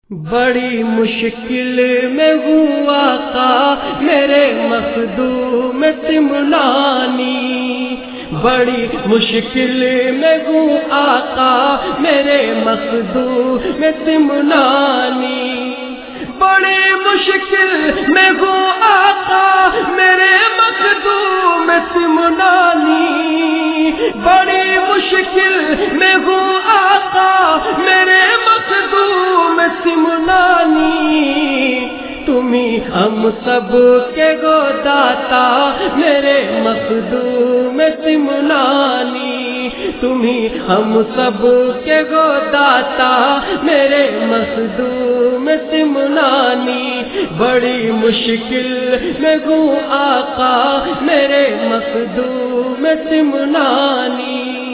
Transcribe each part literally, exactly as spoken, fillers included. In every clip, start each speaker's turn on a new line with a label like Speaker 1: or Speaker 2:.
Speaker 1: بڑی مشکل میں ہوں آقا میرے مخدوم تمنانی، بڑی مشکل میں ہوں آقا میرے مخدوم تمنانی، بڑی مشکل میں ہوں آقا میرے مخدوم تمنانی، بڑی مشکل میں ہوں آقا میرے مخدوم تمنانی، تمہیں ہم سب کے گوداتا میرے مخدوم تمنانی، تمہیں ہم سب کے گوداتا میرے مخدوم تمنانی، بڑی مشکل میں ہوں آقا میرے مخدوم تمنانی،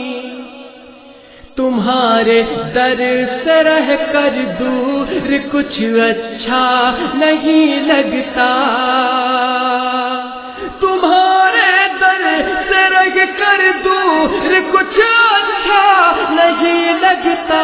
Speaker 1: تمہارے در سے رہ کر دور کچھ اچھا نہیں لگتا، تمہارے در سے رہ کر دور کچھ اچھا نہیں لگتا،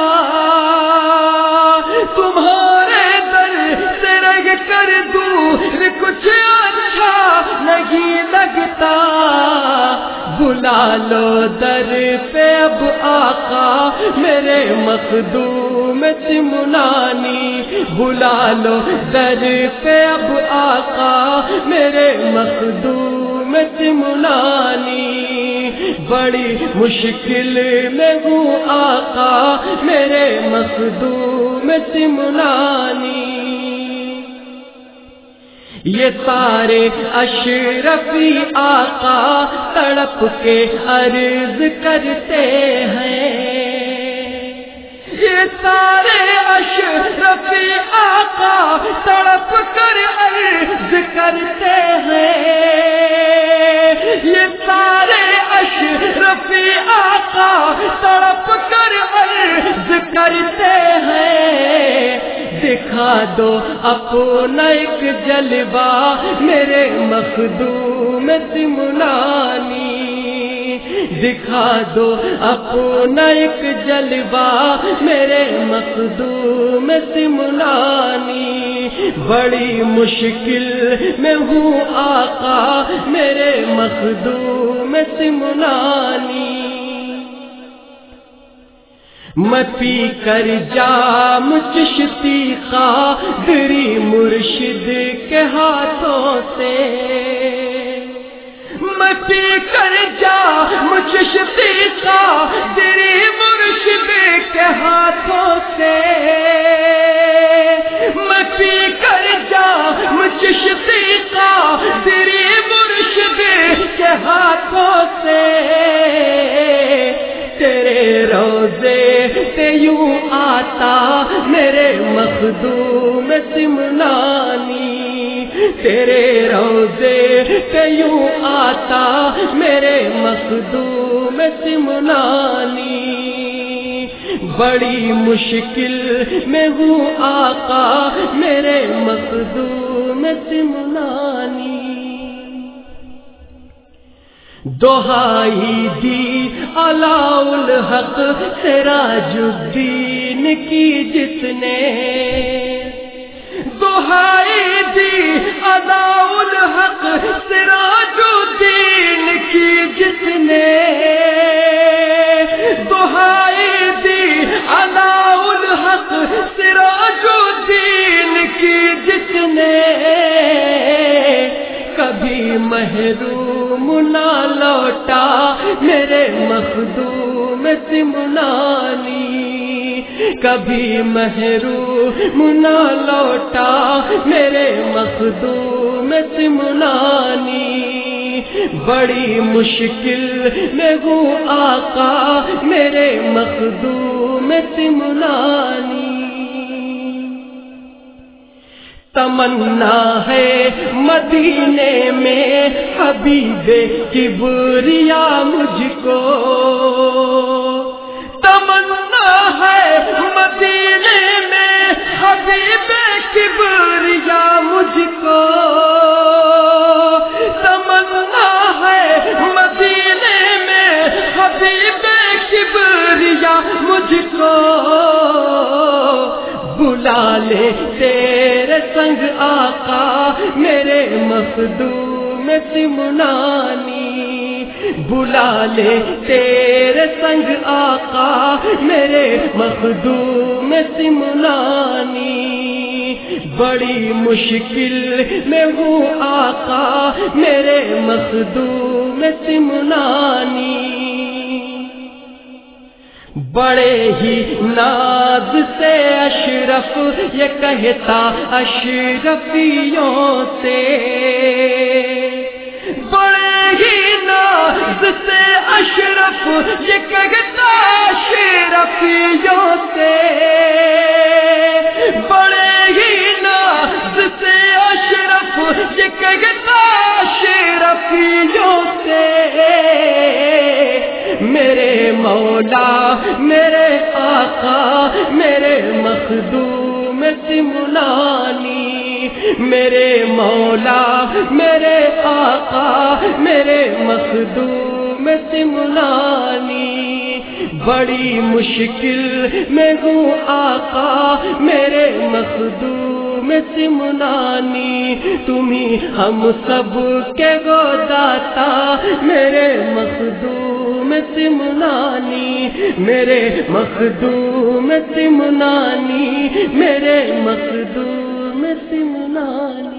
Speaker 1: تمہارے در سے رہ کر دور کچھ اچھا نہیں لگتا، بلا لو در پہ اب آقا میرے مخدوم تمنانی، بلا لو در پہ اب آقا میرے مخدوم تمنانی، بڑی مشکل میں ہوں آقا میرے مخدوم تمنانی، یہ سارے اشرفی آقا تڑپ کے عرض کرتے ہیں، یہ سارے اشرفی آقا تڑپ کر عرض کرتے ہیں، یہ سارے اشرفی آقا تڑپ کر عرض کرتے ہیں، دکھا دو اپنا ایک جلوہ میرے مخدوم تمنانی، دکھا دو اپنا ایک جلوہ میرے مخدوم تمنانی، بڑی مشکل میں ہوں آقا میرے مخدوم تمنانی، میں پی کر جام چشتی قادری مرشد کے ہاتھوں سے، میں پی کر جام چشتی قادری مرشد کے ہاتھوں سے، میں پی کر جام چشتی قادری مرشد کے ہاتھوں سے، تیرے روزے سے یوں آتا میرے مخدوم تمنانی، تیرے روزے سے یوں آتا میرے مخدوم تمنانی، بڑی مشکل میں ہوں آقا میرے مخدوم تمنانی، دہائی دی علاء الحق سراج الدین کی جس نے، دہائی دی علاء الحق سراج الدین کی جس نے، دہائی دی علاء الحق سراج الدین کی جس نے، کبھی محروم نہ لوٹا میرے مخدوم تمنانی، کبھی محروم نہ لوٹا میرے مخدوم تمنانی، بڑی مشکل میں ہوں آقا میرے مخدوم تمنانی، تمنا ہے مدینے میں حبیب کبریا مجھ کو، تمنا ہے مدینے میں حبیب کبریا مجھ کو، تمنا ہے مدینے میں حبیب کبریا مجھ کو، بلا لے تیرے سنگ آقا میرے مخدوم سمنانی، بلا لے تیرے سنگ آقا میرے مخدوم سمنانی، بڑی مشکل میں ہوں آقا میرے مخدوم سمنانی، بڑے ہی ناز سے اشرف یہ کہتا اشرفیوں سے، بڑے ہی ناز سے اشرف یہ کہتا اشرفیوں سے، بڑے ہی ناز سے اشرف یہ کہتا اشرفیوں سے، میرے مولا میرے آقا میرے مخدوم سمنانی، میرے مولا میرے آقا میرے مخدوم سمنانی، بڑی مشکل میں ہوں آقا میرے مخدوم سمنانی، تمہیں ہم سب کے گو داتا میرے مخدوم سمنانی، میرے مخدوم سمنانی، میرے مخدوم سمنانی۔